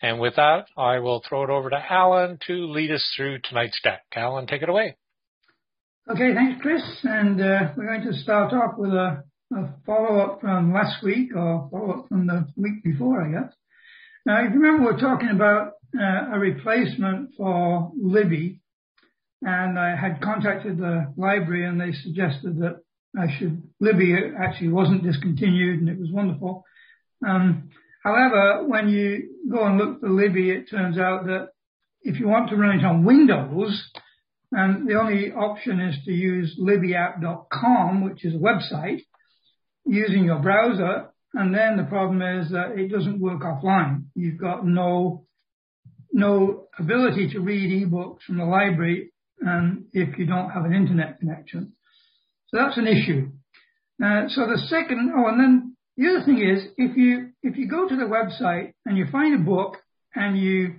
And with that, I will throw it over to Alan to lead us through tonight's deck. Alan, take it away. Okay, thanks, Chris. And we're going to start off with a follow-up from last week, or follow-up from the week before, I guess. Now, if you remember, we're talking about a replacement for Libby, and I had contacted the library, and they suggested that Libby actually wasn't discontinued, and it was wonderful. However, when you go and look for Libby, it turns out that if you want to run it on Windows, the only option is to use libbyapp.com, which is a website, using your browser. And then the problem is that it doesn't work offline. You've got no ability to read ebooks from the library if you don't have an internet connection. So that's an issue. So the second, and then the other thing is, if you go to the website and you find a book and you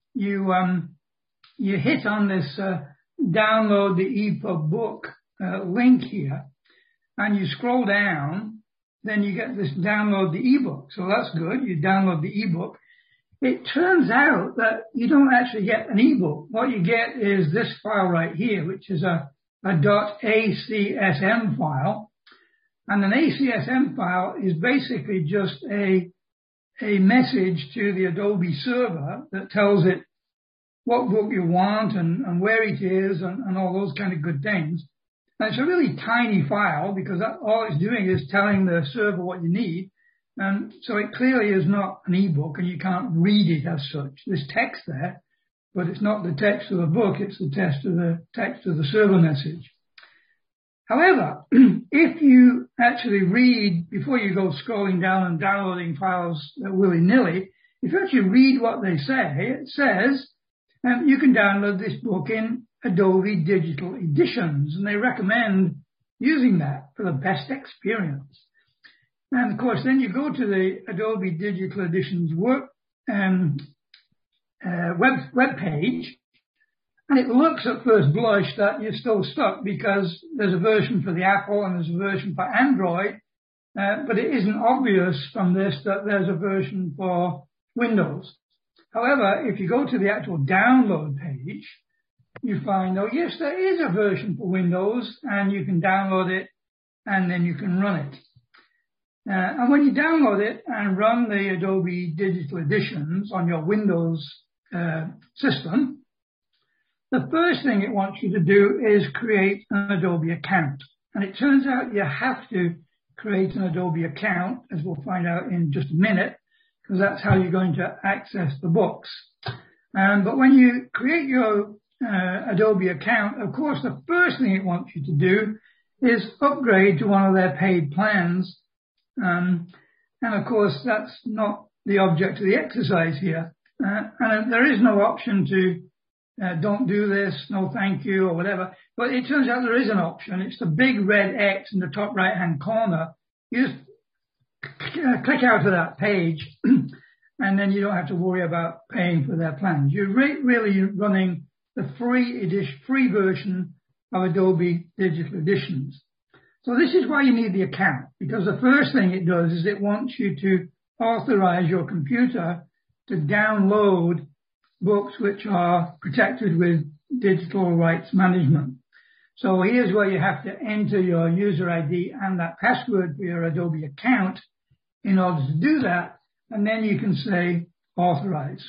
hit on this download the EPUB book link here, and you scroll down, then you get this download the ebook. So that's good. You download the ebook. It turns out that you don't actually get an ebook. What you get is this file right here, which is a .acsm file. And an ACSM file is basically just a message to the Adobe server that tells it what book you want and where it is and all those kind of good things. And it's a really tiny file because all it's doing is telling the server what you need. And so it clearly is not an ebook, and you can't read it as such. There's text there, but it's not the text of the book, it's the text of the server message. However, if you actually read, before you go scrolling down and downloading files willy-nilly, if you actually read what they say, it says you can download this book in Adobe Digital Editions, and they recommend using that for the best experience. And of course, then you go to the Adobe Digital Editions web page, and it looks at first blush that you're still stuck because there's a version for the Apple and there's a version for Android, but it isn't obvious from this that there's a version for Windows. However, if you go to the actual download page, you find, oh yes, there is a version for Windows, and you can download it and then you can run it. And when you download it and run the Adobe Digital Editions on your Windows system, the first thing it wants you to do is create an Adobe account. And it turns out you have to create an Adobe account, as we'll find out in just a minute, because that's how you're going to access the books. But when you create your Adobe account, of course, the first thing it wants you to do is upgrade to one of their paid plans. And of course, that's not the object of the exercise here. And there is no option to don't do this, no thank you, or whatever. But it turns out there is an option. It's the big red X in the top right-hand corner. You just click out of that page, and then you don't have to worry about paying for their plans. You're really running the free version of Adobe Digital Editions. So this is why you need the account, because the first thing it does is it wants you to authorize your computer to download books which are protected with digital rights management. So here's where you have to enter your user ID and that password for your Adobe account in order to do that, and then you can say authorize.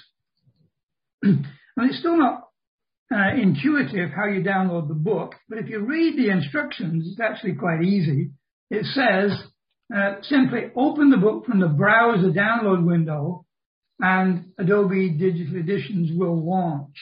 And it's still not intuitive how you download the book, but if you read the instructions, it's actually quite easy. It says simply open the book from the browser download window and Adobe Digital Editions will launch.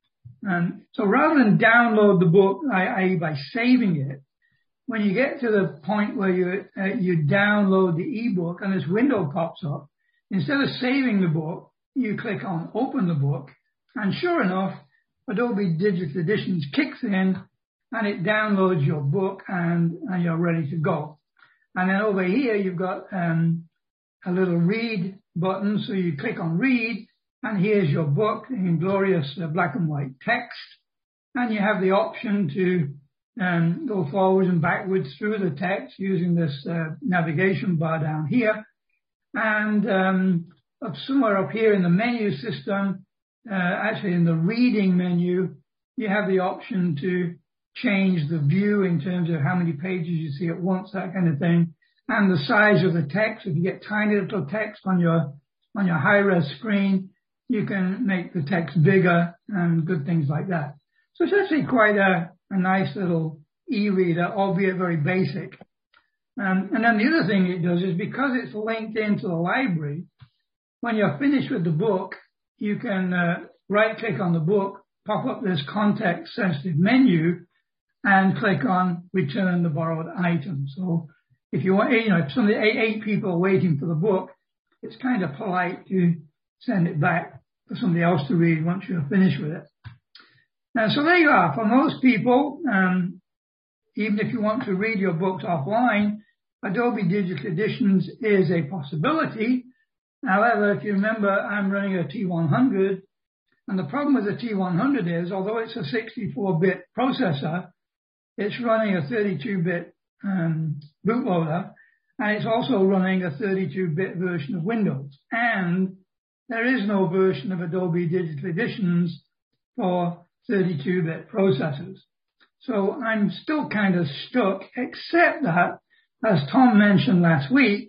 So rather than download the book, i.e. by saving it, when you get to the point where you download the ebook and this window pops up, instead of saving the book, you click on open the book, and sure enough, Adobe Digital Editions kicks in and it downloads your book and you're ready to go. And then over here, you've got a little read button. So you click on read, and here's your book in glorious black and white text. And you have the option to go forwards and backwards through the text using this navigation bar down here. And up somewhere up here in the menu system, actually in the reading menu, you have the option to change the view in terms of how many pages you see at once, that kind of thing, and the size of the text. If you get tiny little text on your high-res screen, you can make the text bigger and good things like that. So it's actually quite a nice little e-reader, albeit very basic. And then the other thing it does is because it's linked into the library, when you're finished with the book, you can right-click on the book, pop up this context-sensitive menu, and click on Return the Borrowed Item. So if you want, if somebody, eight people are waiting for the book, it's kind of polite to send it back for somebody else to read once you're finished with it. So there you are. For most people, even if you want to read your books offline, Adobe Digital Editions is a possibility. However, if you remember, I'm running a T100, and the problem with the T100 is, although it's a 64-bit processor, it's running a 32-bit bootloader, and it's also running a 32-bit version of Windows. And there is no version of Adobe Digital Editions for 32-bit processors. So I'm still kind of stuck, except that, as Tom mentioned last week,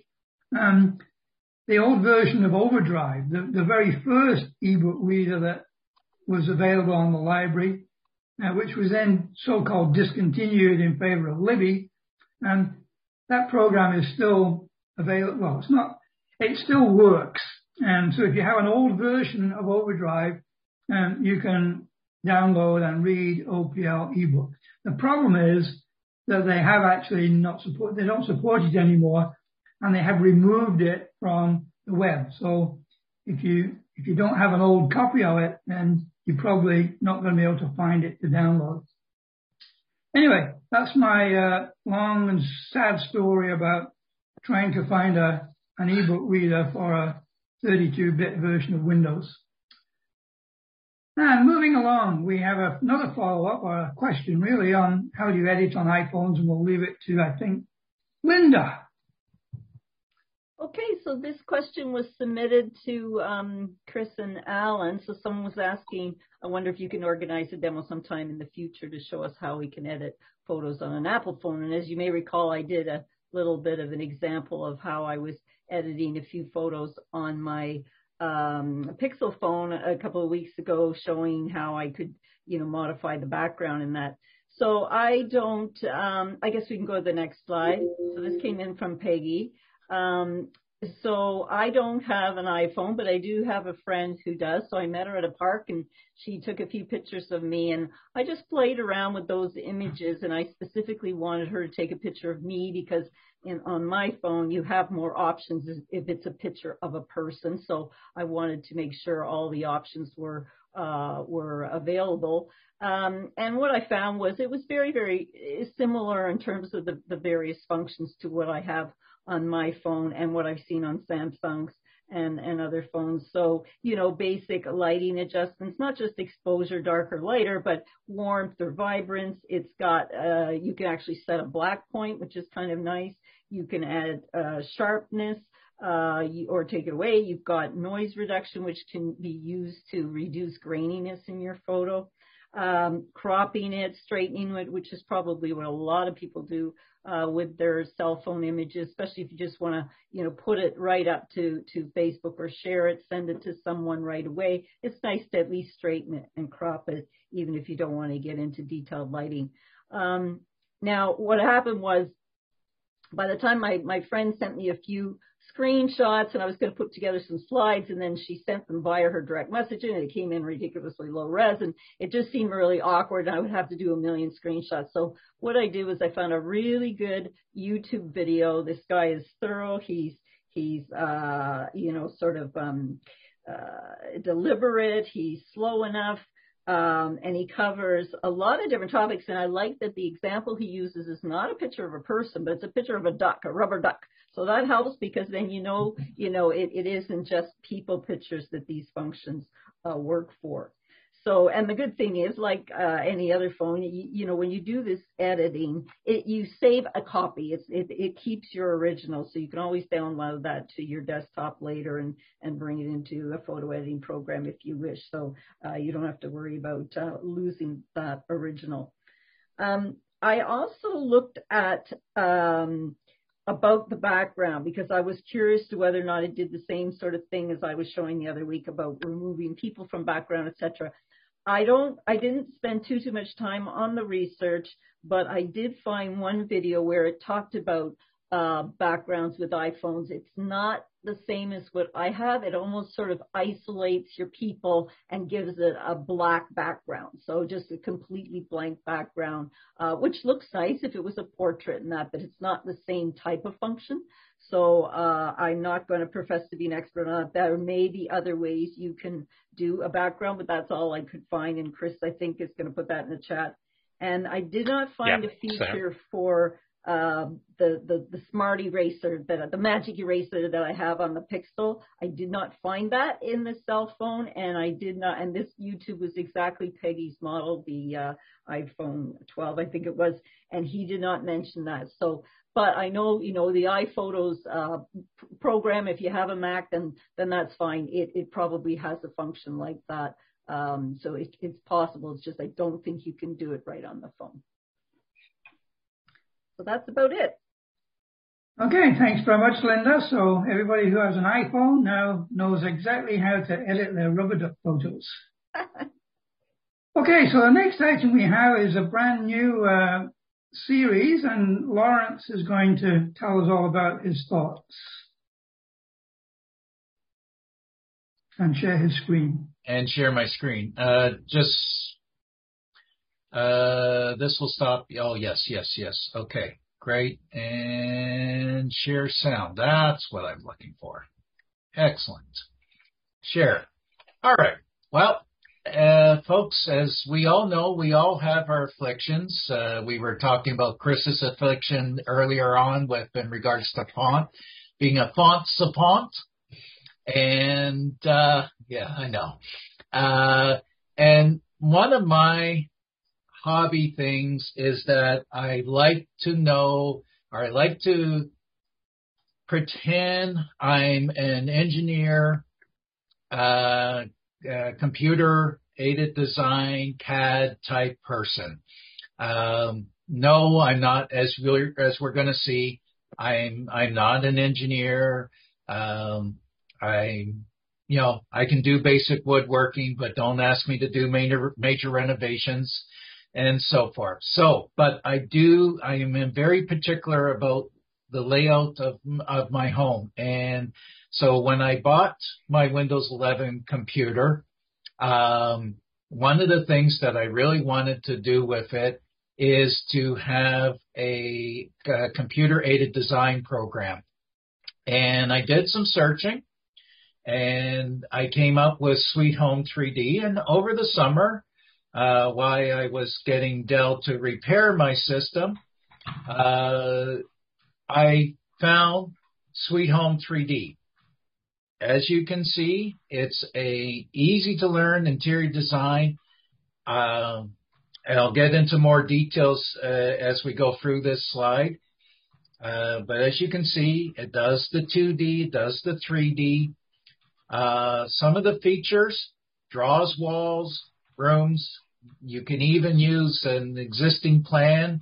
the old version of Overdrive, the very first ebook reader that was available on the library, which was then so-called discontinued in favor of Libby, and that program is still available. Well, it's not, it still works. And so if you have an old version of Overdrive, you can download and read OPL ebook. The problem is that they have actually they don't support it anymore, and they have removed it from the web. So if you don't have an old copy of it, then you're probably not going to be able to find it to download. Anyway, that's my long and sad story about trying to find an ebook reader for a 32-bit version of Windows. And moving along, we have another follow-up or a question really on how do you edit on iPhones, and we'll leave it to, I think, Linda. Okay, so this question was submitted to Chris and Alan. So someone was asking, I wonder if you can organize a demo sometime in the future to show us how we can edit photos on an Apple phone. And as you may recall, I did a little bit of an example of how I was editing a few photos on my Pixel phone a couple of weeks ago, showing how I could, modify the background in that. So I don't, I guess we can go to the next slide. So this came in from Peggy. So I don't have an iPhone, but I do have a friend who does. So I met her at a park and she took a few pictures of me, and I just played around with those images, and I specifically wanted her to take a picture of me because on my phone you have more options if it's a picture of a person. So I wanted to make sure all the options were available. And what I found was it was very, very similar in terms of the various functions to what I have on my phone and what I've seen on Samsung's and other phones. So, basic lighting adjustments, not just exposure, darker, lighter, but warmth or vibrance. It's got, you can actually set a black point, which is kind of nice. You can add sharpness or take it away. You've got noise reduction, which can be used to reduce graininess in your photo. Cropping it, straightening it, which is probably what a lot of people do with their cell phone images, especially if you just want to, put it right up to Facebook or share it, send it to someone right away. It's nice to at least straighten it and crop it, even if you don't want to get into detailed lighting. Now, what happened was, by the time my friend sent me a few screenshots and I was going to put together some slides, and then she sent them via her direct messaging, and it came in ridiculously low res, and it just seemed really awkward, and I would have to do a million screenshots. So what I did was I found a really good YouTube video. This guy is thorough. He's sort of deliberate. He's slow enough. And he covers a lot of different topics. And I like that the example he uses is not a picture of a person, but it's a picture of a duck, a rubber duck. So that helps because then it isn't just people pictures that these functions work for. So, and the good thing is, like any other phone, you know, when you do this editing, you save a copy. It keeps your original, so you can always download that to your desktop later and bring it into a photo editing program if you wish. So you don't have to worry about losing that original. I also looked at about the background, because I was curious to whether or not it did the same sort of thing as I was showing the other week about removing people from background, etc. I didn't spend too much time on the research, but I did find one video where it talked about backgrounds with iPhones. It's not the same as what I have. It almost sort of isolates your people and gives it a black background. So just a completely blank background, which looks nice if it was a portrait and that, but it's not the same type of function. So I'm not going to profess to be an expert on it. There may be other ways you can do a background, but that's all I could find. And Chris, I think, is going to put that in the chat. And I did not find a feature for the smart eraser, the magic eraser that I have on the Pixel. I did not find that in the cell phone, and I did not, and this YouTube was exactly Peggy's model, the iPhone 12, I think it was, and he did not mention that. So, but I know, you know, the iPhotos program, if you have a Mac, then that's fine. It probably has a function like that. So it's possible. It's just I don't think you can do it right on the phone. So that's about it. Okay, thanks very much, Linda. So everybody who has an iPhone now knows exactly how to edit their rubber duck photos. Okay, so the next item we have is a brand new series, and Lawrence is going to tell us all about his thoughts and share his screen. And share my screen. This will stop. Oh, yes. Okay, great. And share sound. That's what I'm looking for. Excellent. Share. All right. Well, folks, as we all know, we all have our afflictions. We were talking about Chris's affliction earlier on in regards to font, being a font savant. And, yeah, I know. And one of my hobby things is that I like to know, or I like to pretend I'm an engineer, computer aided design, CAD type person. No, I'm not, as we're going to see, I'm not an engineer. I can do basic woodworking, but don't ask me to do major renovations and so forth. So, but I am very particular about the layout of my home. And so when I bought my Windows 11 computer, one of the things that I really wanted to do with it is to have a computer aided design program. And I did some searching, and I came up with Sweet Home 3D. And over the summer, while I was getting Dell to repair my system, I found Sweet Home 3D. As you can see, it's a easy to learn interior design. And I'll get into more details as we go through this slide. But as you can see, it does the 2D, does the 3D. Some of the features, draws walls, rooms. You can even use an existing plan,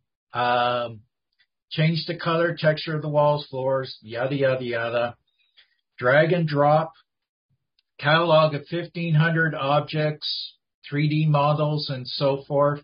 change the color, texture of the walls, floors, yada, yada, yada. Drag and drop, catalog of 1,500 objects, 3D models, and so forth.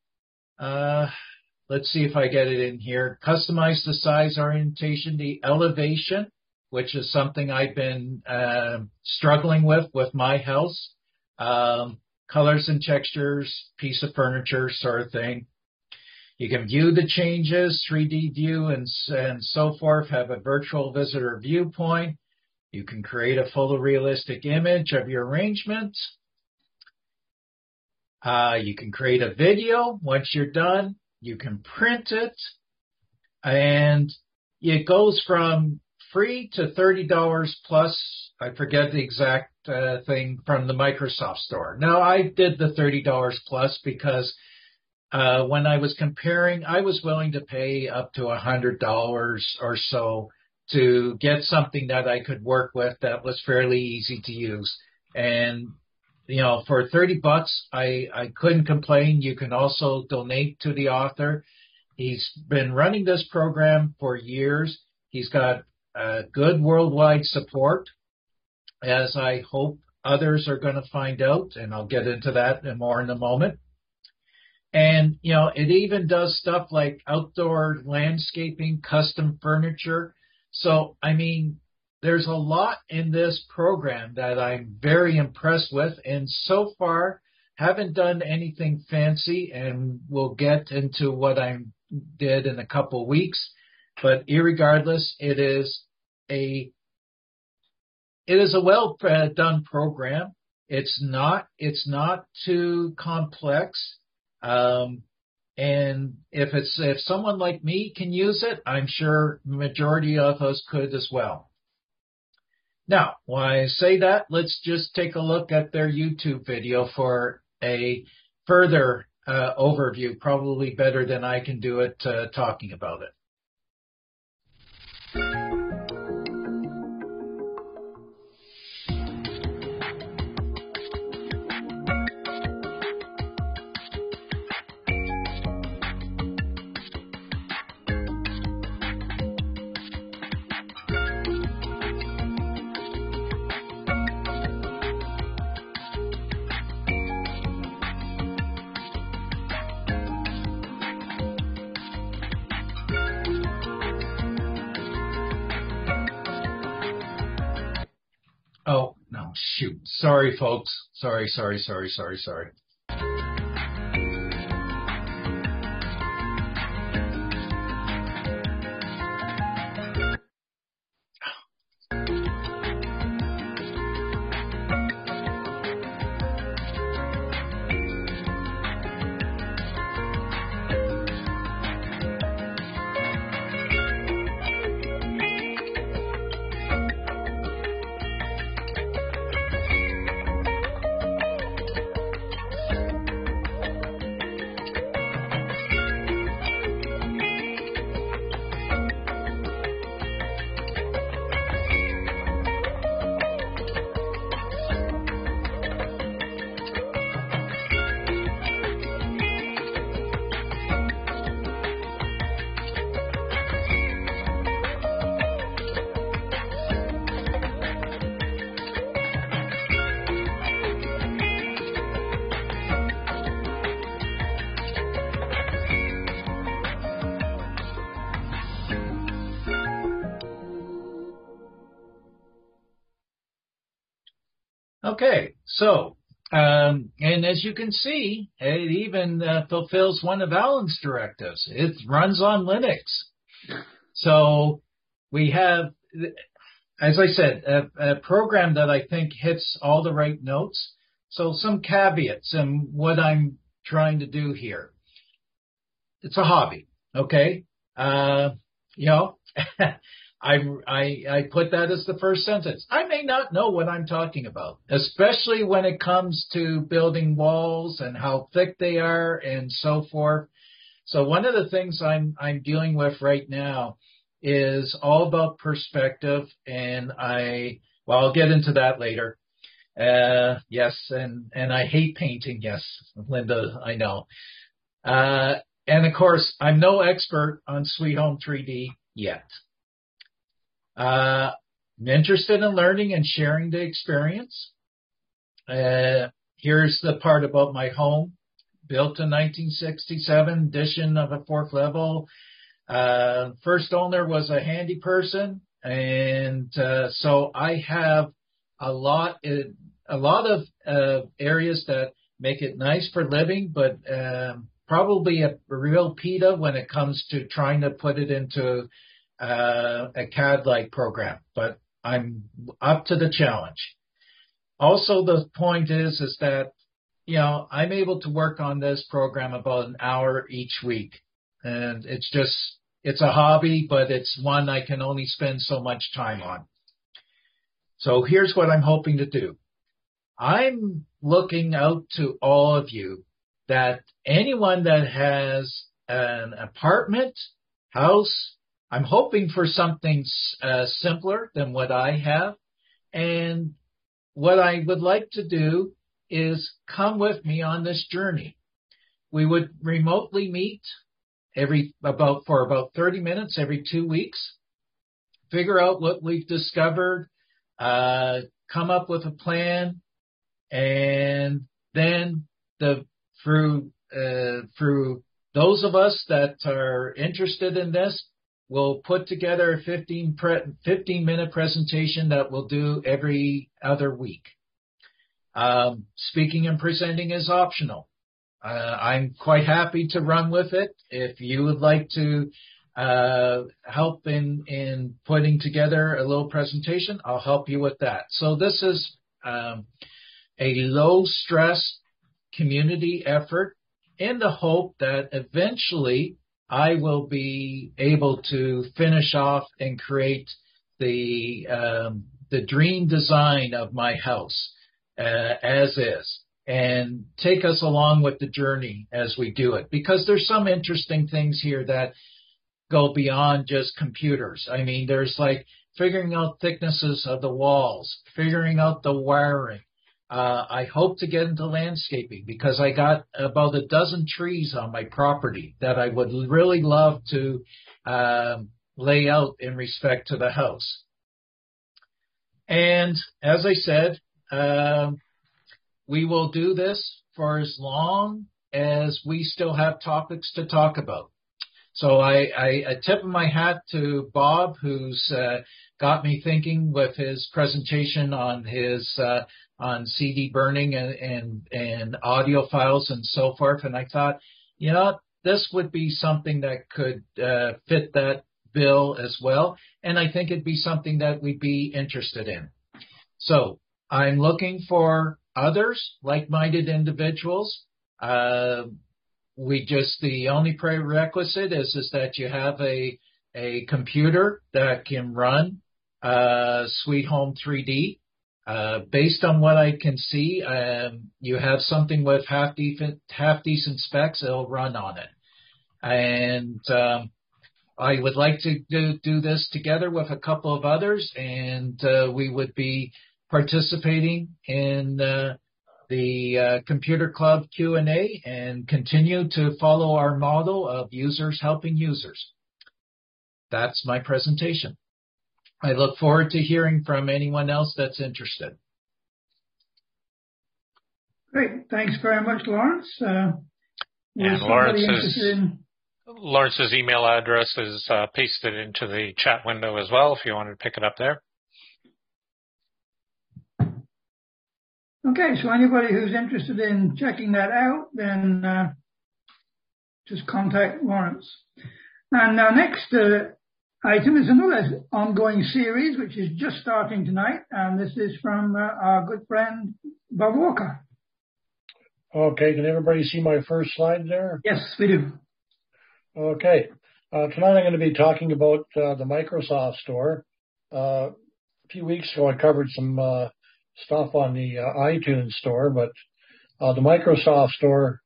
Let's see if I get it in here. Customize the size, orientation, the elevation, which is something I've been struggling with my house. Colors and textures, piece of furniture sort of thing. You can view the changes, 3D view, and so forth. Have a virtual visitor viewpoint. You can create a photorealistic image of your arrangement. You can create a video. Once you're done, you can print it. And it goes from free to $30 plus. I forget the exact thing from the Microsoft Store. Now, I did the $30 plus because when I was comparing, I was willing to pay up to $100 or so to get something that I could work with that was fairly easy to use. And, you know, for $30, I couldn't complain. You can also donate to the author. He's been running this program for years. He's got good worldwide support, as I hope others are going to find out, and I'll get into that more in a moment. And, you know, it even does stuff like outdoor landscaping, custom furniture. So, I mean, there's a lot in this program that I'm very impressed with, and so far haven't done anything fancy, and we'll get into what I did in a couple of weeks. But irregardless, it is a well done program. It's not too complex. And if someone like me can use it, I'm sure majority of us could as well. Now, when I say that, let's just take a look at their YouTube video for a further overview, probably better than I can do it talking about it. Oh, no, shoot. Sorry, folks. Sorry. Okay, so, and as you can see, it even fulfills one of Alan's directives. It runs on Linux. So we have, as I said, a program that I think hits all the right notes. So some caveats and what I'm trying to do here. It's a hobby, okay? You know, I put that as the first sentence. I may not know what I'm talking about, especially when it comes to building walls and how thick they are and so forth. So one of the things I'm dealing with right now is all about perspective, and I'll get into that later. Yes, and I hate painting. Yes, Linda, I know. And of course, I'm no expert on Sweet Home 3D yet. I'm interested in learning and sharing the experience. Here's the part about my home. Built in 1967, addition of a 4th level. First owner was a handy person, and so I have a lot of areas that make it nice for living, but probably a real PETA when it comes to trying to put it into a CAD-like program, but I'm up to the challenge. Also, the point is that, you know, I'm able to work on this program about an hour each week, and it's a hobby, but it's one I can only spend so much time on. So here's what I'm hoping to do. I'm looking out to all of you that anyone that has an apartment, house, I'm hoping for something simpler than what I have. And what I would like to do is come with me on this journey. We would remotely meet for about 30 minutes every 2 weeks, figure out what we've discovered, come up with a plan, and then through those of us that are interested in this, we'll put together a 15-minute presentation that we'll do every other week. Speaking and presenting is optional. I'm quite happy to run with it. If you would like to help in putting together a little presentation, I'll help you with that. So this is a low-stress community effort in the hope that eventually I will be able to finish off and create the dream design of my house as is, and take us along with the journey as we do it. Because there's some interesting things here that go beyond just computers. I mean, there's like figuring out thicknesses of the walls, figuring out the wiring. I hope to get into landscaping because I got about a dozen trees on my property that I would really love to lay out in respect to the house. And as I said, we will do this for as long as we still have topics to talk about. So I tip my hat to Bob, who's got me thinking with his presentation on his on CD burning and audio files and so forth. And I thought, you know, this would be something that could fit that bill as well. And I think it'd be something that we'd be interested in. So I'm looking for others, like-minded individuals. The only prerequisite is that you have a computer that can run Sweet Home 3D. Based on what I can see, you have something with half decent specs, it'll run on it. And I would like to do this together with a couple of others, and we would be participating in the Computer Club Q&A and continue to follow our model of users helping users. That's my presentation. I look forward to hearing from anyone else that's interested. Great. Thanks very much, Lawrence. And Lawrence's email address is pasted into the chat window as well, if you wanted to pick it up there. Okay, so anybody who's interested in checking that out, then just contact Lawrence. And our next item is another ongoing series, which is just starting tonight, and this is from our good friend Bob Walker. Okay, can everybody see my first slide there? Yes, we do. Okay, tonight I'm going to be talking about the Microsoft Store. A few weeks ago I covered some stuff on the iTunes Store, but the Microsoft Store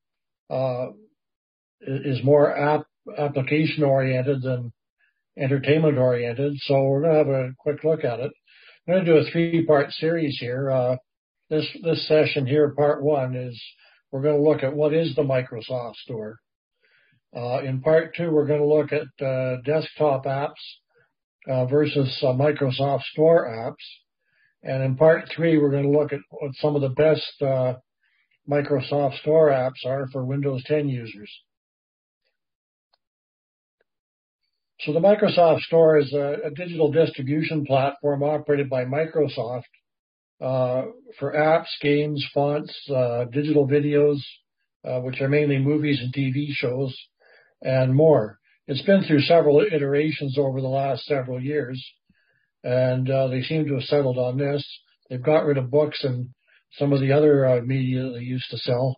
is more application oriented than entertainment oriented, so we're going to have a quick look at it. I'm going to do a 3-part series here. This session here, part 1, is we're going to look at what is the Microsoft Store. In part 2, we're going to look at desktop apps versus Microsoft Store apps. And in part 3, we're going to look at what some of the best Microsoft Store apps are for Windows 10 users. So the Microsoft Store is a digital distribution platform operated by Microsoft for apps, games, fonts, digital videos, which are mainly movies and TV shows, and more. It's been through several iterations over the last several years, and they seem to have settled on this. They've got rid of books and some of the other media they used to sell.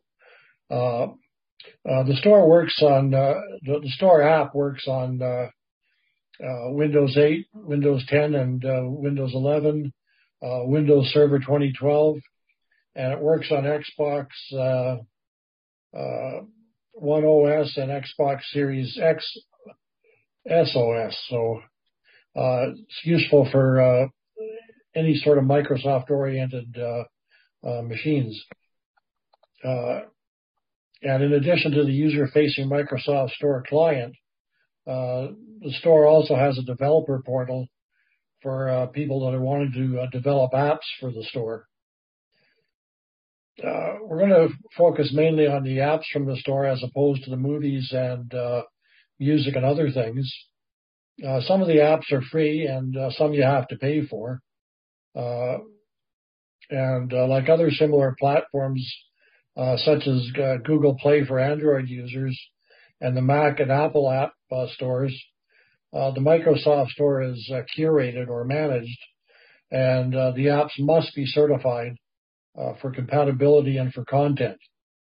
The store works on the store app works on Windows 8, Windows 10, and Windows 11, Windows Server 2012, and it works on Xbox One OS and Xbox Series X SOS. So it's useful for any sort of Microsoft-oriented machines. And in addition to the user-facing Microsoft Store client, the store also has a developer portal for people that are wanting to develop apps for the store. We're going to focus mainly on the apps from the store as opposed to the movies and music and other things. Some of the apps are free and some you have to pay for. And like other similar platforms, such as Google Play for Android users and the Mac and Apple app stores, the Microsoft Store is curated or managed, and the apps must be certified for compatibility and for content.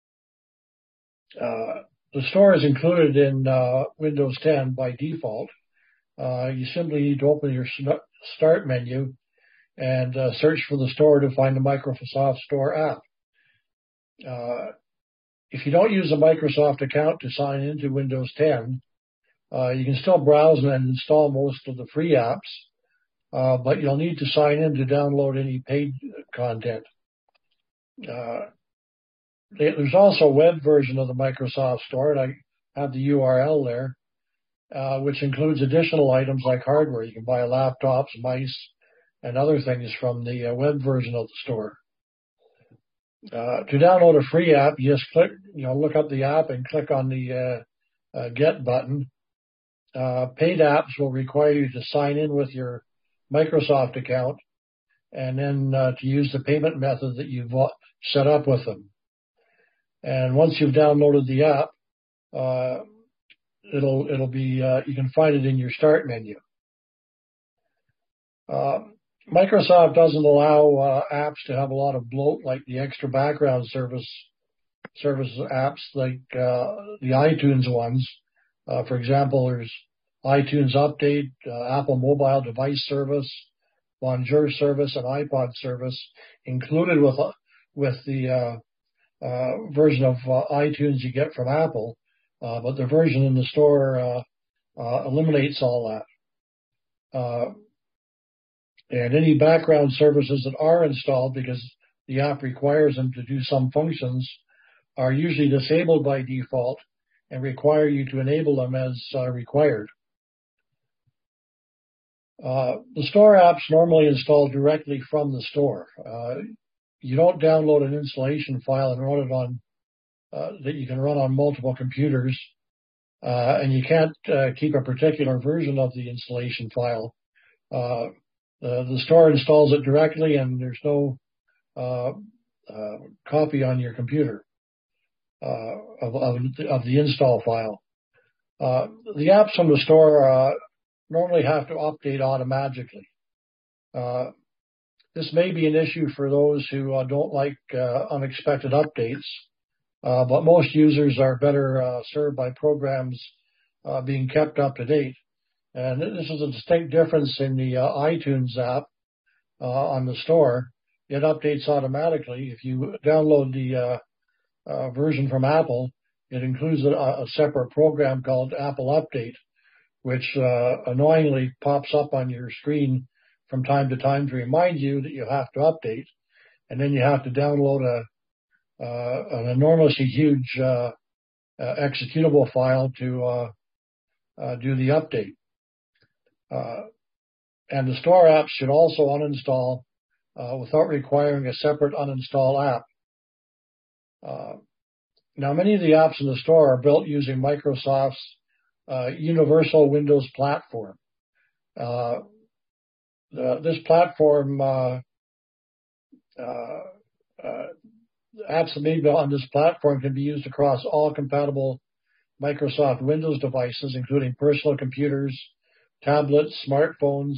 The store is included in Windows 10 by default. You simply need to open your Start menu and search for the store to find the Microsoft Store app. If you don't use a Microsoft account to sign into Windows 10, you can still browse and install most of the free apps, but you'll need to sign in to download any paid content. There's also a web version of the Microsoft Store, and I have the URL there, which includes additional items like hardware. You can buy laptops, mice, and other things from the web version of the store. To download a free app, you just look up the app and click on the Get button. Paid apps will require you to sign in with your Microsoft account and then to use the payment method that you've set up with them. And once you've downloaded the app, it'll be you can find it in your Start menu. Microsoft doesn't allow apps to have a lot of bloat like the extra background service apps like the iTunes ones. For example, there's iTunes Update, Apple Mobile Device Service, Bonjour Service, and iPod Service included with the version of iTunes you get from Apple, but the version in the store eliminates all that. And any background services that are installed because the app requires them to do some functions are usually disabled by default and require you to enable them as required. The store apps normally install directly from the store. You don't download an installation file and run it on that you can run on multiple computers, and you can't keep a particular version of the installation file. The store installs it directly, and there's no copy on your computer of the install file. The apps from the store normally have to update automatically. This may be an issue for those who don't like unexpected updates, but most users are better served by programs being kept up to date. And this is a distinct difference in the iTunes app on the store. It updates automatically. If you download the version from Apple, it includes a separate program called Apple Update, which annoyingly pops up on your screen from time to time to remind you that you have to update. And then you have to download an enormously huge executable file to do the update. And the store apps should also uninstall without requiring a separate uninstall app. Now, many of the apps in the store are built using Microsoft's Universal Windows platform. This platform, apps made on this platform can be used across all compatible Microsoft Windows devices, including personal computers, tablets, smartphones,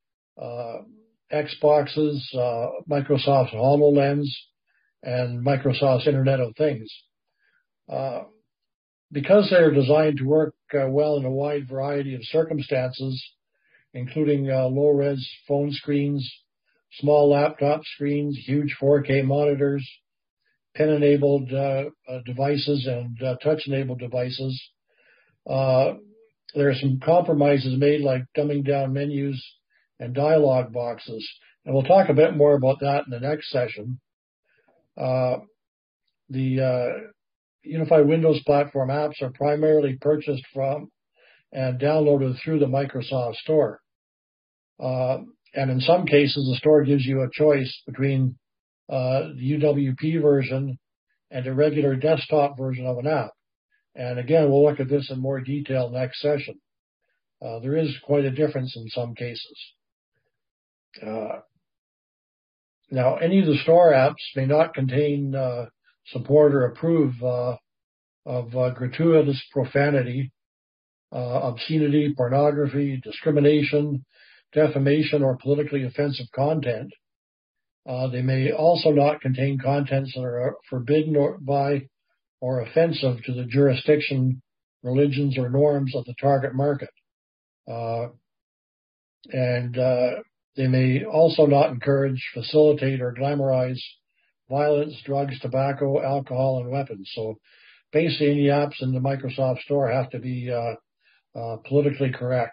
Xboxes, Microsoft's HoloLens, and Microsoft's Internet of Things. Because they're designed to work well in a wide variety of circumstances, including low-res phone screens, small laptop screens, huge 4K monitors, pen-enabled devices, and touch-enabled devices. There are some compromises made, like dumbing down menus and dialog boxes. And we'll talk a bit more about that in the next session. The Unified Windows Platform apps are primarily purchased from and downloaded through the Microsoft Store. And in some cases, the store gives you a choice between the UWP version and a regular desktop version of an app. And again, we'll look at this in more detail next session. There is quite a difference in some cases. Now, any of the store apps may not contain support or approve of gratuitous profanity, obscenity, pornography, discrimination, defamation, or politically offensive content. They may also not contain contents that are forbidden by or offensive to the jurisdiction, religions, or norms of the target market. And they may also not encourage, facilitate, or glamorize violence, drugs, tobacco, alcohol, and weapons. So basically, any apps in the Microsoft Store have to be politically correct.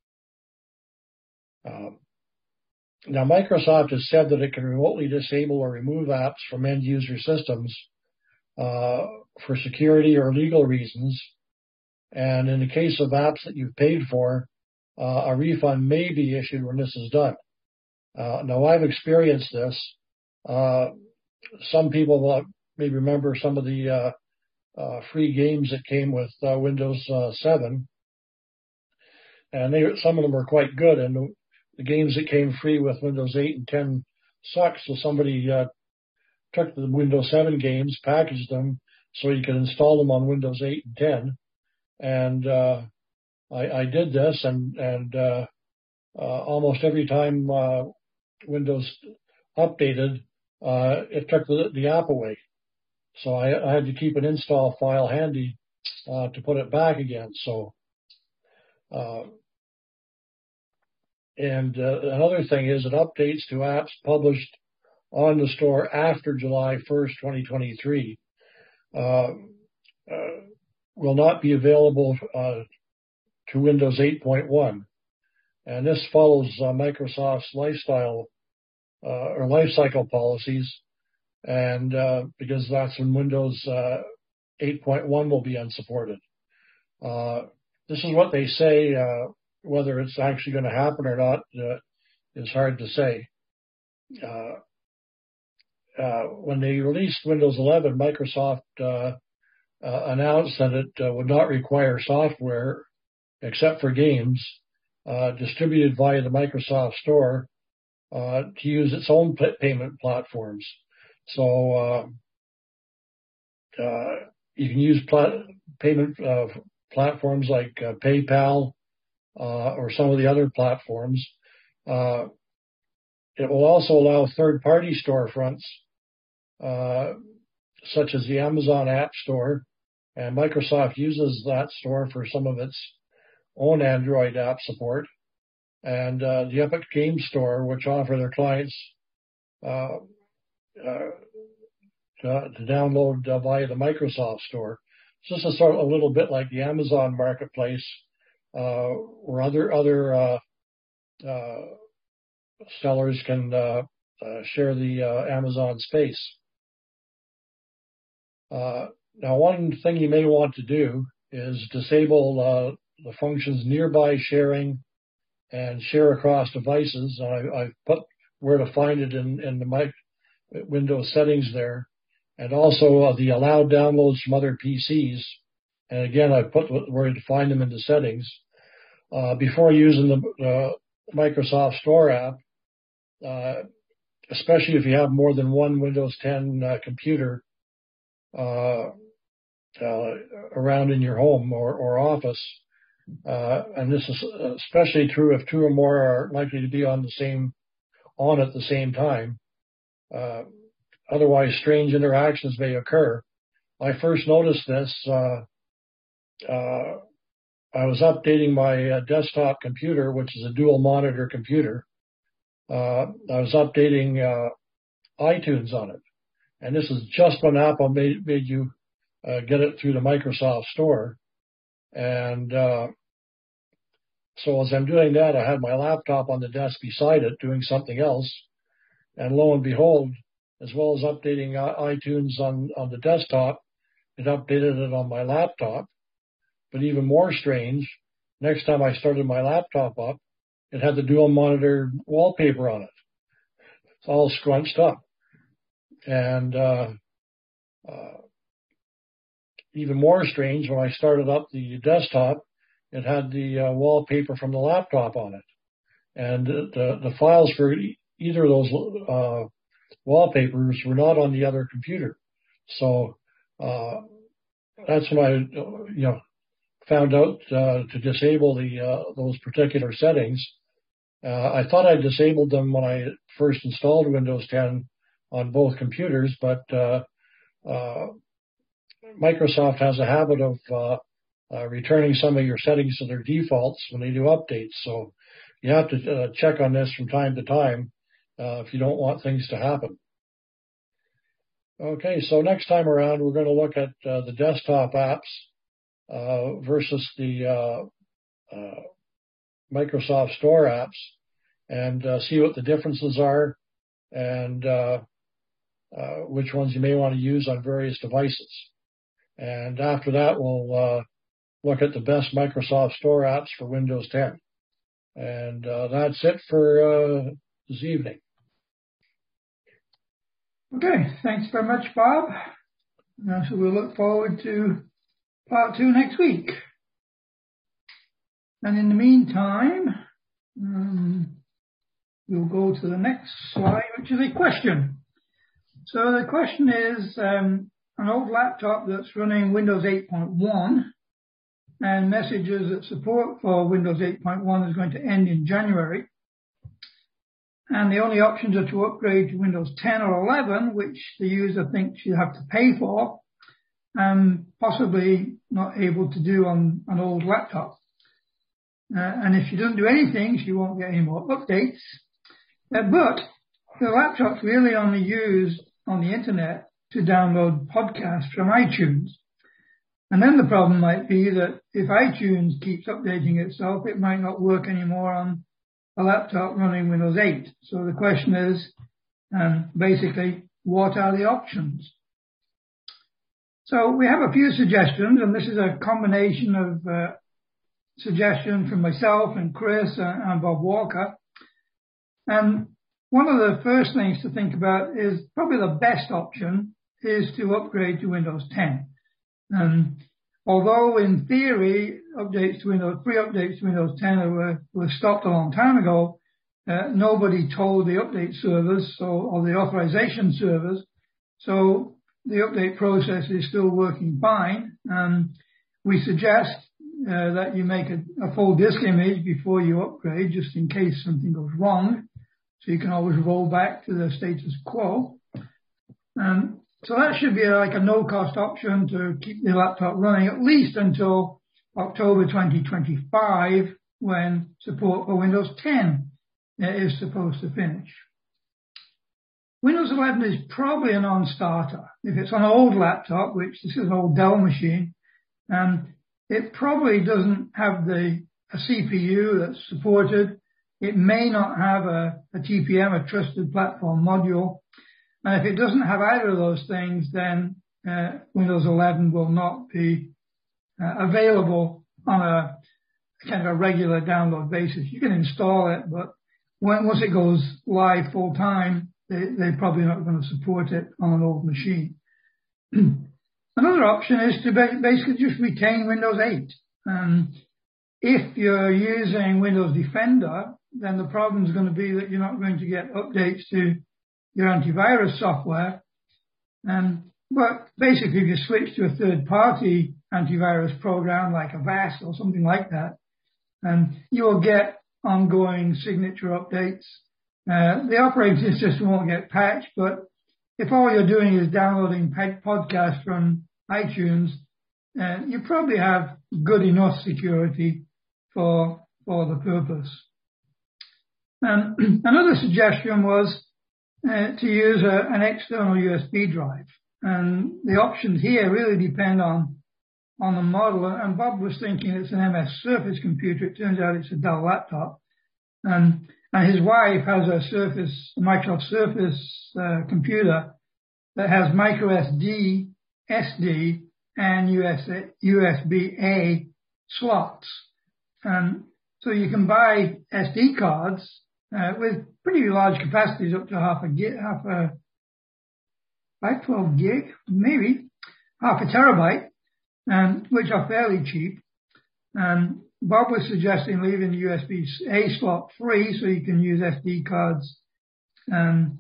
Now, Microsoft has said that it can remotely disable or remove apps from end-user systems for security or legal reasons. And in the case of apps that you've paid for, a refund may be issued when this is done. Now, I've experienced this. Some people may remember some of the free games that came with Windows 7. And some of them were quite good. And the games that came free with Windows 8 and 10 sucked. So somebody took the Windows 7 games, packaged them so you could install them on Windows 8 and 10. And I did this, and almost every time Windows updated, it took the app away. So I had to keep an install file handy to put it back again. So, another thing is that updates to apps published on the store after July 1st, 2023, will not be available to Windows 8.1. And this follows Microsoft's lifecycle policies, and because that's when Windows 8.1 will be unsupported. This is what they say. Whether it's actually going to happen or not is hard to say. When they released Windows 11, Microsoft announced that it would not require software except for games distributed via the Microsoft Store to use its own payment platforms. So you can use payment platforms like PayPal or some of the other platforms. It will also allow third-party storefronts such as the Amazon App Store, and Microsoft uses that store for some of its own Android app support, and the Epic Games Store, which offer their clients to download via the Microsoft Store. So this is sort of a little bit like the Amazon Marketplace, where other sellers can share the Amazon space. Now, one thing you may want to do is disable the functions nearby sharing and share across devices. I've put where to find it in the Windows settings there, and also the allowed downloads from other PCs. And again, I put where to find them in the settings. Before using the Microsoft Store app, especially if you have more than one Windows 10 computer around in your home or office, and this is especially true if two or more are likely to be on at the same time. Otherwise, strange interactions may occur. I first noticed this. I was updating my desktop computer, which is a dual monitor computer, I was updating iTunes on it. And this is just when Apple made you get it through the Microsoft Store. And so as I'm doing that, I had my laptop on the desk beside it doing something else. And lo and behold, as well as updating iTunes on the desktop, it updated it on my laptop. But even more strange, next time I started my laptop up, it had the dual monitor wallpaper on it. It's all scrunched up. And even more strange, when I started up the desktop, it had the wallpaper from the laptop on it. And the files for either of those wallpapers were not on the other computer. So that's when I found out to disable those particular settings. I thought I disabled them when I first installed Windows 10 on both computers, but Microsoft has a habit of returning some of your settings to their defaults when they do updates. So you have to check on this from time to time if you don't want things to happen. Okay, so next time around, we're going to look at the desktop apps versus the Microsoft Store apps and see what the differences are and which ones you may want to use on various devices. And after that, we'll look at the best Microsoft Store apps for Windows 10. And that's it for this evening. Okay, thanks very much, Bob. So we'll look forward to part 2 next week. And in the meantime, we'll go to the next slide, which is a question. So the question is an old laptop that's running Windows 8.1 and messages that support for Windows 8.1 is going to end in January. And the only options are to upgrade to Windows 10 or 11, which the user thinks you have to pay for, and possibly not able to do on an old laptop. And if she doesn't do anything, she won't get any more updates. But the laptop's really only used on the internet to download podcasts from iTunes. And then the problem might be that if iTunes keeps updating itself, it might not work anymore on a laptop running Windows 8. So the question is, basically, what are the options? So we have a few suggestions, and this is a combination of suggestions from myself and Chris and Bob Walker. And one of the first things to think about is probably the best option is to upgrade to Windows 10. Although in theory, free updates to Windows 10 were stopped a long time ago, nobody told the update servers or the authorization servers. So the update process is still working fine. We suggest that you make a full disk image before you upgrade, just in case something goes wrong. So you can always roll back to the status quo. So that should be like a no-cost option to keep the laptop running at least until October 2025, when support for Windows 10 is supposed to finish. Windows 11 is probably a non-starter. If it's on an old laptop, which this is an old Dell machine, it probably doesn't have a CPU that's supported. It may not have a TPM, a Trusted Platform Module. And if it doesn't have either of those things, then Windows 11 will not be available on a kind of a regular download basis. You can install it, but once it goes live full time, they're probably not going to support it on an old machine. Another option is to basically just retain Windows 8. If you're using Windows Defender, then the problem is going to be that you're not going to get updates to your antivirus software. But basically, if you switch to a third-party antivirus program like Avast or something like that, you will get ongoing signature updates. The operating system won't get patched, but if all you're doing is downloading podcasts from iTunes, you probably have good enough security for the purpose. Another suggestion was to use an external USB drive. And the options here really depend on the model. And Bob was thinking it's an MS Surface computer. It turns out it's a Dell laptop. And his wife has a Microsoft Surface computer that has micro SD, SD, and USB-A slots. So you can buy SD cards with pretty large capacities up to like 12 gig, maybe half a terabyte, which are fairly cheap. Bob was suggesting leaving the USB-A slot free so you can use SD cards and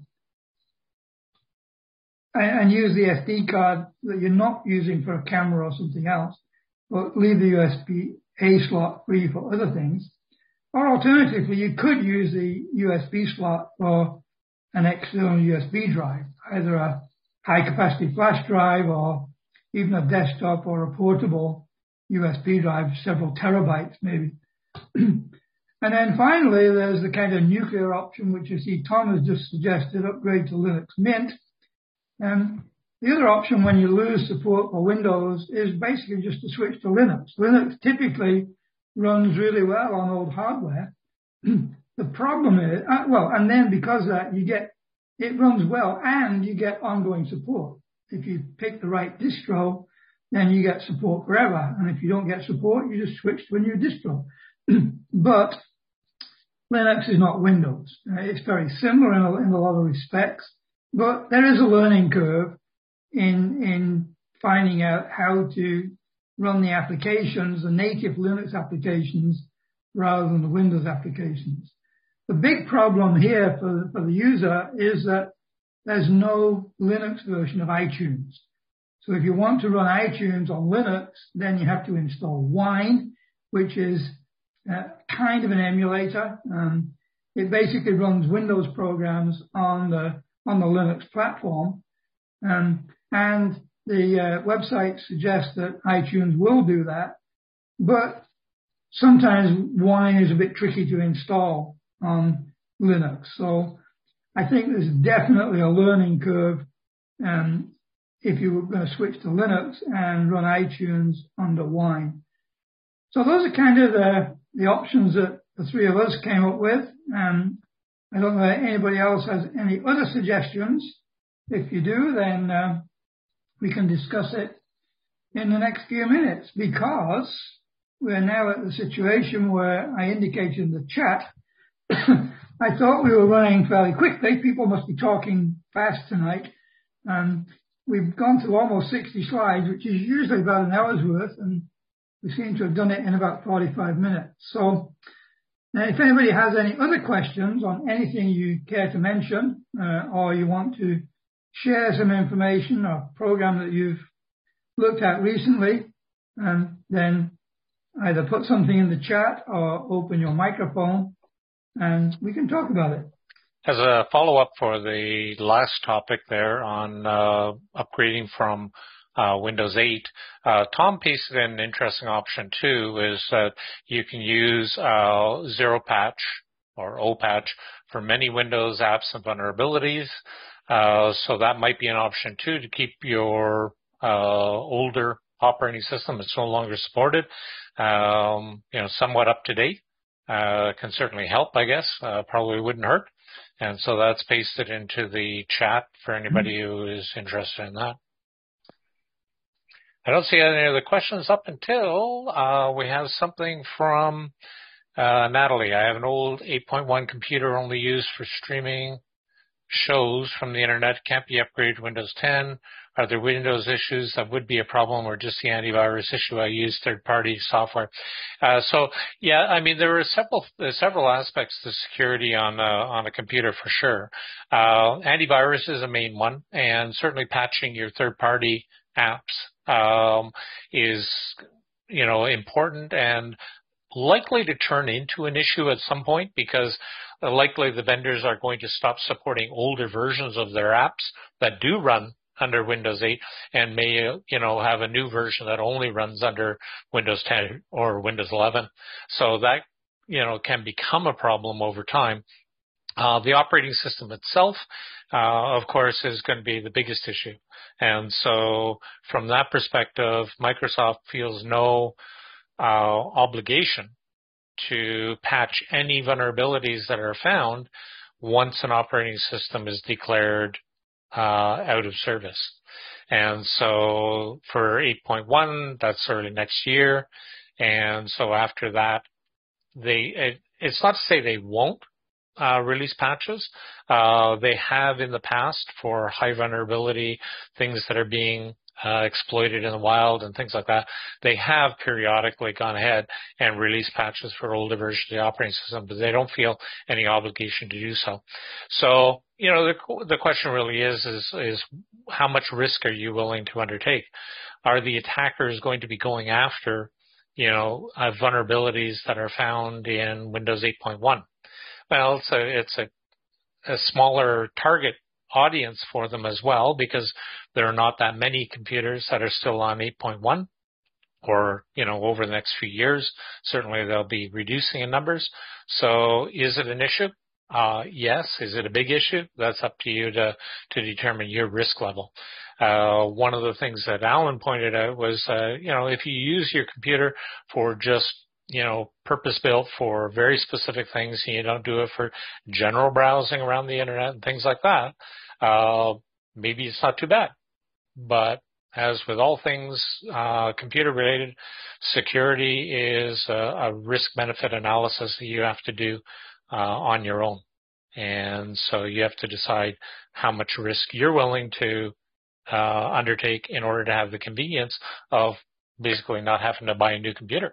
use the SD card that you're not using for a camera or something else, but leave the USB-A slot free for other things. Or alternatively, you could use the USB slot for an external USB drive, either a high-capacity flash drive or even a desktop or a portable USB drive, several terabytes maybe. And then finally, there's the kind of nuclear option, which you see Tom has just suggested, upgrade to Linux Mint. The other option when you lose support for Windows is basically just to switch to Linux. Linux typically runs really well on old hardware. The problem is, and then because of that, it runs well and you get ongoing support. If you pick the right distro, then you get support forever. And if you don't get support, you just switch to a new distro. But Linux is not Windows. It's very similar in a lot of respects, but there is a learning curve in finding out how to run the applications, the native Linux applications, rather than the Windows applications. The big problem here for the user is that there's no Linux version of iTunes. So if you want to run iTunes on Linux, then you have to install Wine, which is kind of an emulator. It basically runs Windows programs on the Linux platform. And the website suggests that iTunes will do that, but sometimes Wine is a bit tricky to install on Linux. So I think there's definitely a learning curve if you were going to switch to Linux and run iTunes under Wine. So those are kind of the options that the three of us came up with. I don't know if anybody else has any other suggestions. If you do, then we can discuss it in the next few minutes, because we're now at the situation where I indicated in the chat I thought we were running fairly quickly. People must be talking fast tonight. We've gone through almost 60 slides, which is usually about an hour's worth, and we seem to have done it in about 45 minutes. So if anybody has any other questions on anything you care to mention, or you want to share some information or program that you've looked at recently, then either put something in the chat or open your microphone and we can talk about it. As a follow-up for the last topic there on upgrading from Windows 8, Tom pasted in an interesting option too, is that you can use Zero Patch or OPatch for many Windows apps and vulnerabilities. So that might be an option too, to keep your older operating system that's no longer supported, somewhat up to date. Can certainly help, I guess. Probably wouldn't hurt. And so that's pasted into the chat for anybody who is interested in that. I don't see any other questions up until we have something from Natalie. I have an old 8.1 computer only used for streaming shows from the internet. Can't be upgraded to Windows 10. Are there Windows issues that would be a problem, or just the antivirus issue? I use third-party software. There are several aspects to security on a computer for sure. Antivirus is a main one, and certainly patching your third-party apps is important and likely to turn into an issue at some point, because likely the vendors are going to stop supporting older versions of their apps that do run under Windows 8 and may, have a new version that only runs under Windows 10 or Windows 11. So that, can become a problem over time. The operating system itself, of course, is going to be the biggest issue. And so from that perspective, Microsoft feels no obligation to patch any vulnerabilities that are found once an operating system is declared out of service. And so for 8.1, that's early next year. And so after that, it's not to say they won't release patches. They have in the past for high vulnerability, things that are being exploited in the wild and things like that. They have periodically gone ahead and released patches for older versions of the operating system, but they don't feel any obligation to do so. So, the question really is how much risk are you willing to undertake? Are the attackers going to be going after, vulnerabilities that are found in Windows 8.1? Well, it's a smaller target audience for them as well, because there are not that many computers that are still on 8.1 or, over the next few years. Certainly they'll be reducing in numbers. So is it an issue? Yes. Is it a big issue? That's up to you to determine your risk level. One of the things that Alan pointed out was, if you use your computer for just purpose-built for very specific things, and you don't do it for general browsing around the internet and things like that, maybe it's not too bad. But as with all things computer-related, security is a risk-benefit analysis that you have to do on your own. And so you have to decide how much risk you're willing to undertake in order to have the convenience of basically not having to buy a new computer.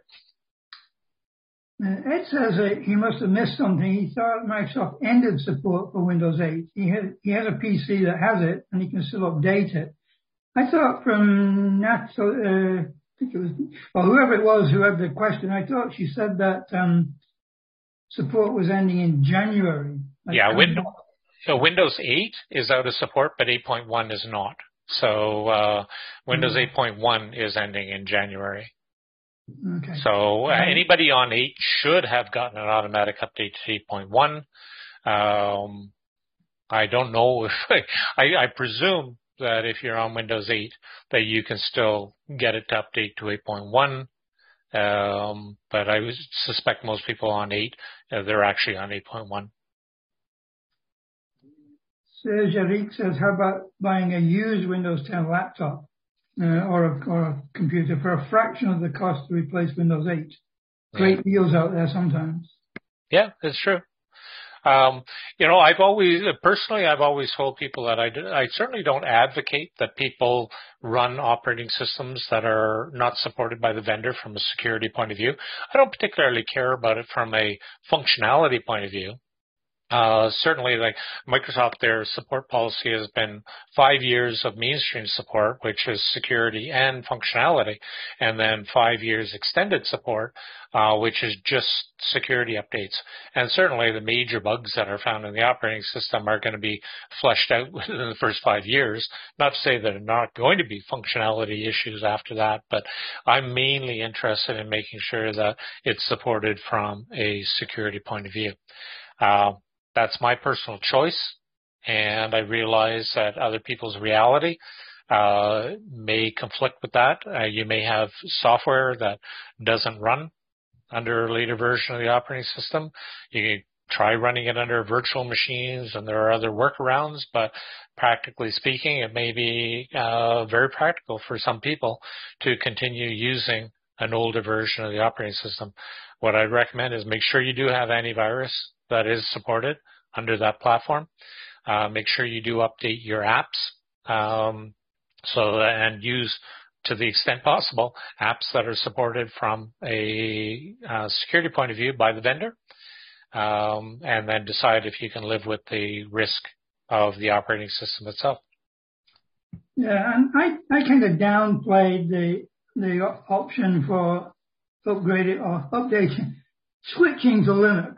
Ed says that he must have missed something. He thought Microsoft ended support for Windows 8. He has a PC that has it, and he can still update it. I thought from Nat, I think it was, well, whoever it was who had the question, I thought she said that support was ending in January. Windows 8 is out of support, but 8.1 is not. So Windows 8.1 is ending in January. Okay. So anybody on 8 should have gotten an automatic update to 8.1. I don't know if I presume that if you're on Windows 8 that you can still get it to update to 8.1. But I would suspect most people on 8 they're actually on 8.1. Serge Eric says, how about buying a used Windows 10 laptop? Or a computer for a fraction of the cost to replace Windows 8. Great deals out there sometimes. Yeah, it's true. I've always told people that I certainly don't advocate that people run operating systems that are not supported by the vendor from a security point of view. I don't particularly care about it from a functionality point of view. Certainly, like Microsoft, their support policy has been 5 years of mainstream support, which is security and functionality, and then 5 years extended support, which is just security updates. And certainly the major bugs that are found in the operating system are going to be fleshed out within the first 5 years. Not to say that there are not going to be functionality issues after that, but I'm mainly interested in making sure that it's supported from a security point of view. That's my personal choice, and I realize that other people's reality may conflict with that. You may have software that doesn't run under a later version of the operating system. You can try running it under virtual machines, and there are other workarounds, but practically speaking, it may be very practical for some people to continue using an older version of the operating system. What I'd recommend is make sure you do have antivirus that is supported under that platform. Make sure you do update your apps, and use, to the extent possible, apps that are supported from a security point of view by the vendor, and then decide if you can live with the risk of the operating system itself. Yeah, and I kind of downplayed the option for upgrading or updating, switching to Linux.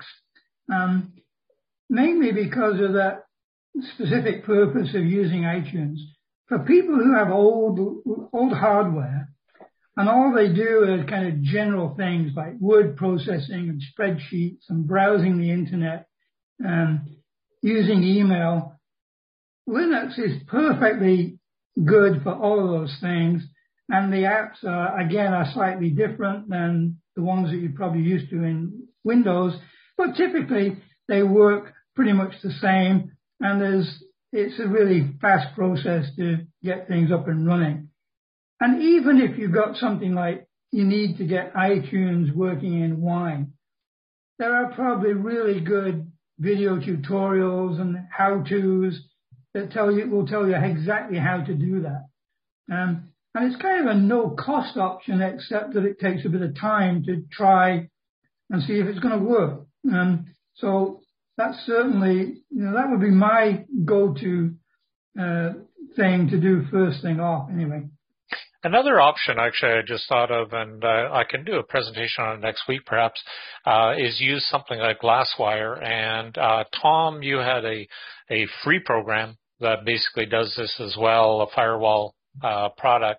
Mainly because of that specific purpose of using iTunes. For people who have old hardware, and all they do is kind of general things like word processing and spreadsheets and browsing the internet, using email, Linux is perfectly good for all of those things. And the apps are slightly different than the ones that you're probably used to in Windows, but typically they work pretty much the same, and it's a really fast process to get things up and running. And even if you've got something like you need to get iTunes working in Wine, there are probably really good video tutorials and how-tos that will tell you exactly how to do that. And it's kind of a no-cost option, except that it takes a bit of time to try and see if it's going to work. So that's certainly, that would be my go-to thing to do first thing off anyway. Another option, actually, I just thought of, and I can do a presentation on it next week, perhaps, is use something like Glasswire. And Tom, you had a free program that basically does this as well, a firewall product.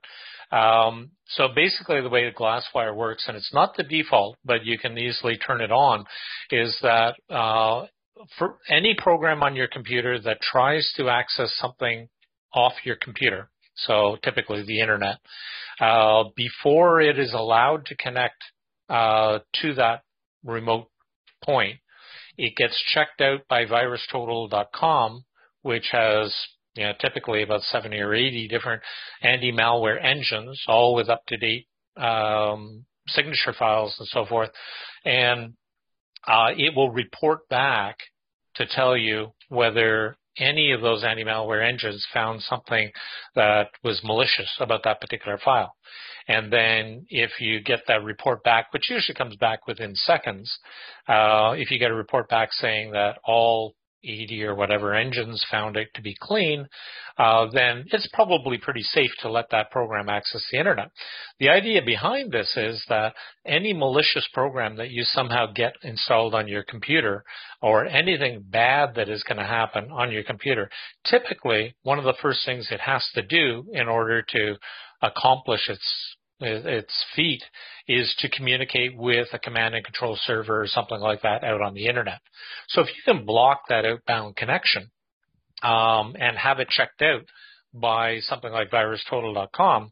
So basically, the way the Glasswire works, and it's not the default, but you can easily turn it on, is that for any program on your computer that tries to access something off your computer, so typically the internet, before it is allowed to connect to that remote point, it gets checked out by virustotal.com, which has typically about 70 or 80 different anti-malware engines, all with up-to-date signature files and so forth. And it will report back to tell you whether any of those anti-malware engines found something that was malicious about that particular file. And then if you get that report back, which usually comes back within seconds, if you get a report back saying that all 80 or whatever engines found it to be clean, then it's probably pretty safe to let that program access the internet. The idea behind this is that any malicious program that you somehow get installed on your computer, or anything bad that is going to happen on your computer, typically one of the first things it has to do in order to accomplish its feat is to communicate with a command and control server or something like that out on the internet. So if you can block that outbound connection and have it checked out by something like virustotal.com,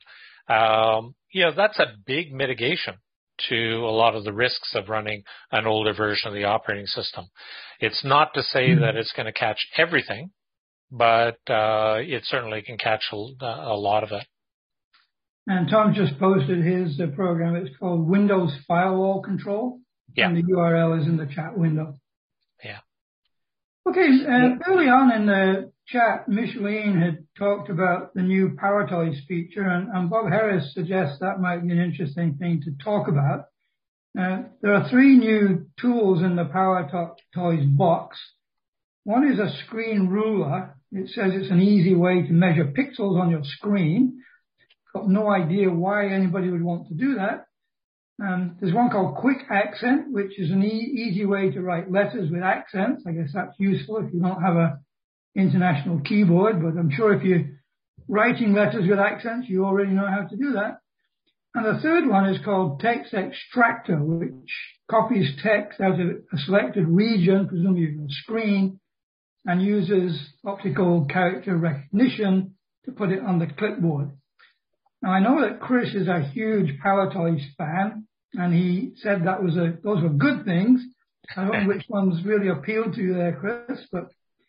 that's a big mitigation to a lot of the risks of running an older version of the operating system. It's not to say that it's going to catch everything, but it certainly can catch a lot of it. And Tom just posted his program. It's called Windows Firewall Control. Yeah. And the URL is in the chat window. Yeah. Okay. Early on in the chat, Micheline had talked about the new PowerToys feature, and Bob Harris suggests that might be an interesting thing to talk about. There are 3 new tools in the PowerToys box. One is a screen ruler. It says it's an easy way to measure pixels on your screen. Got no idea why anybody would want to do that. There's one called Quick Accent, which is an easy way to write letters with accents. I guess that's useful if you don't have a international keyboard, but I'm sure if you're writing letters with accents, you already know how to do that. And the third one is called Text Extractor, which copies text out of a selected region, presumably your screen, and uses optical character recognition to put it on the clipboard. Now, I know that Chris is a huge PowerToys fan, and he said those were good things. I don't know which ones really appealed to you there, Chris, but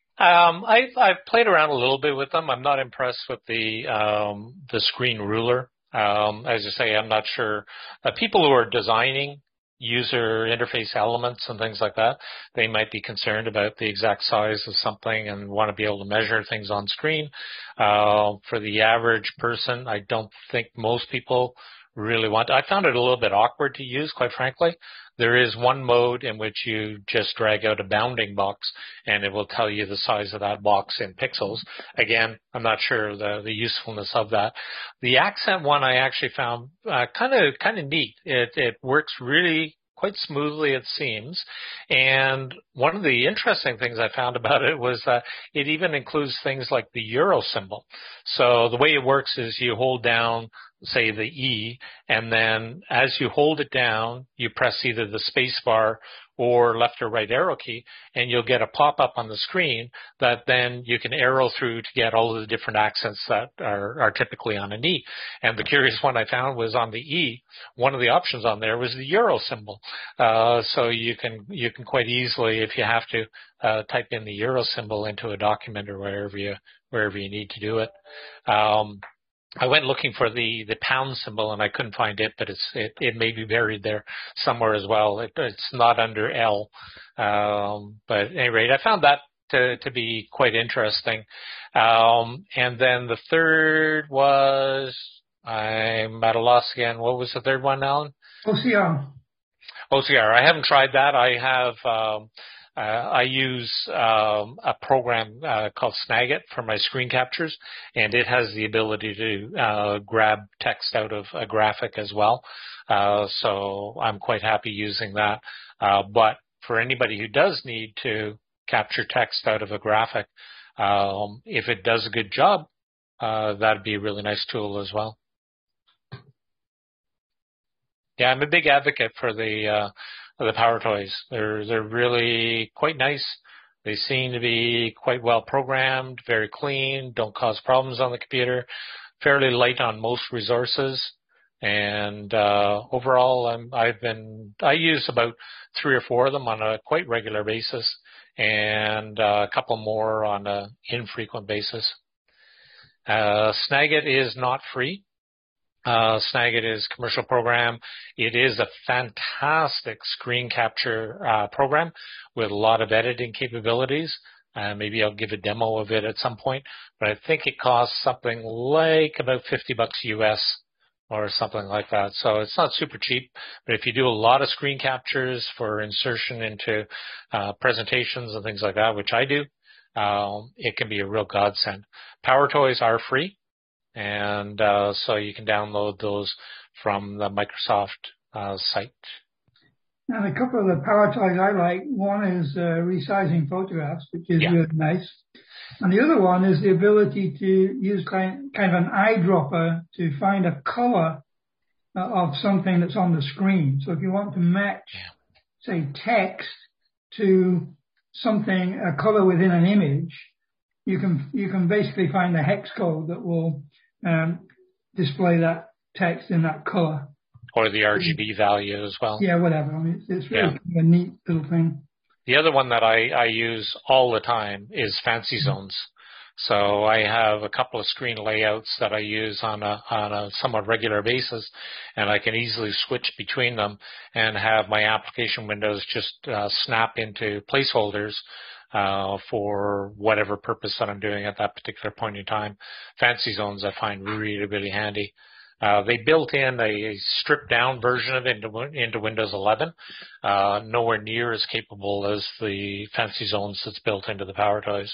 I've played around a little bit with them. I'm not impressed with the screen ruler. As I say, I'm not sure. People who are designing user interface elements and things like that, they might be concerned about the exact size of something and want to be able to measure things on screen. For the average person, I don't think most people really want to. I found it a little bit awkward to use, quite frankly. There is one mode in which you just drag out a bounding box and it will tell you the size of that box in pixels. Again, I'm not sure the usefulness of that. The accent one I actually found kind of neat. It works really quite smoothly, it seems. And one of the interesting things I found about it was that it even includes things like the euro symbol. So the way it works is you hold down, say, the E, and then as you hold it down, you press either the space bar or left or right arrow key, and you'll get a pop-up on the screen that then you can arrow through to get all of the different accents that are typically on an E. And the curious one I found was on the E, one of the options on there was the euro symbol. So you can quite easily, if you have to, type in the euro symbol into a document or wherever you need to do it. I went looking for the pound symbol and I couldn't find it, but it may be buried there somewhere as well. It's not under L. But at any rate, I found that to be quite interesting. And then the third was, I'm at a loss again. What was the third one, Alan? OCR. OCR. I haven't tried that. I have, I use a program called Snagit for my screen captures, and it has the ability to grab text out of a graphic as well. So I'm quite happy using that. But for anybody who does need to capture text out of a graphic, if it does a good job, that'd be a really nice tool as well. Yeah, I'm a big advocate for the Power Toys. They're really quite nice. They seem to be quite well programmed, very clean, don't cause problems on the computer, fairly light on most resources, and overall I use about 3 or 4 of them on a quite regular basis, and a couple more on an infrequent basis. Snagit is not free. Snagit is a commercial program. It is a fantastic screen capture program with a lot of editing capabilities. Maybe I'll give a demo of it at some point, but I think it costs something like about $50 US or something like that. So it's not super cheap, but if you do a lot of screen captures for insertion into presentations and things like that, which I do, it can be a real godsend. Power Toys are free. And so you can download those from the Microsoft site. And a couple of the Power Toys I like, one is resizing photographs, which is really nice. And the other one is the ability to use kind of an eyedropper to find a color of something that's on the screen. So if you want to match, say, text to something, a color within an image, you can basically find a hex code that will display that text in that color. Or the RGB value as well. Yeah, whatever. I mean, it's really a neat little thing. The other one that I use all the time is Fancy Zones. So I have a couple of screen layouts that I use on a somewhat regular basis, and I can easily switch between them and have my application windows just snap into placeholders for whatever purpose that I'm doing at that particular point in time. Fancy Zones I find really, really handy. They built in a stripped down version of it into Windows 11, nowhere near as capable as the Fancy Zones that's built into the Power Toys.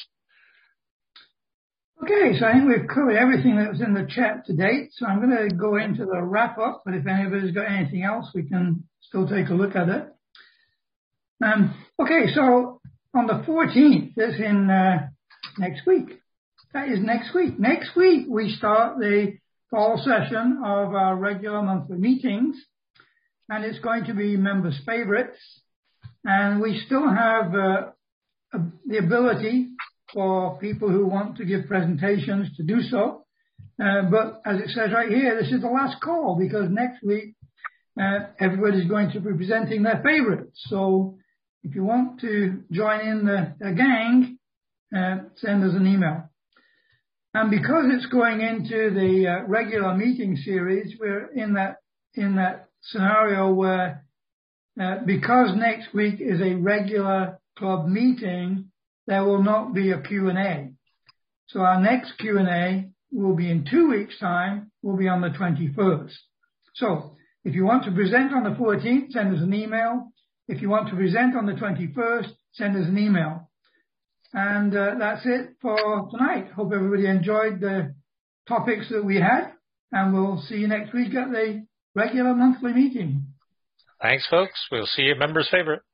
Okay, so I think we've covered everything that was in the chat to date. So I'm going to go into the wrap up, but if anybody's got anything else, we can still take a look at it. Okay, so on the 14th, that's in next week. That is next week. Next week, we start the fall session of our regular monthly meetings, and it's going to be members' favorites. And we still have the ability for people who want to give presentations to do so. But as it says right here, this is the last call because next week everybody's going to be presenting their favorites. So if you want to join in the gang, send us an email. And because it's going into the regular meeting series, we're in that scenario where because next week is a regular club meeting, there will not be a Q&A. So our next Q&A will be in 2 weeks' time, will be on the 21st. So if you want to present on the 14th, send us an email. If you want to present on the 21st, send us an email. And that's it for tonight. Hope everybody enjoyed the topics that we had, and we'll see you next week at the regular monthly meeting. Thanks, folks. We'll see you at Members' Favorite.